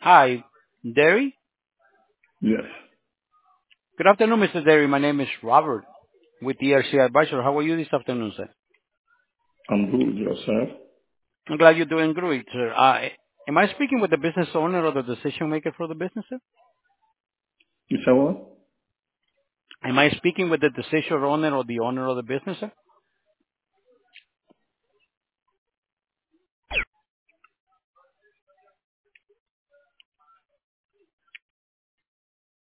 Hi, Derry. Yes, Good afternoon, Mr. Derry. My name is Robert with ERC Advisor. How are you this afternoon, sir? I'm good. Yourself? I'm glad you're doing great, sir. Am I speaking with the business owner or the decision maker for the business, sir? You say what? Am I speaking with the decision owner or the owner of the business, sir?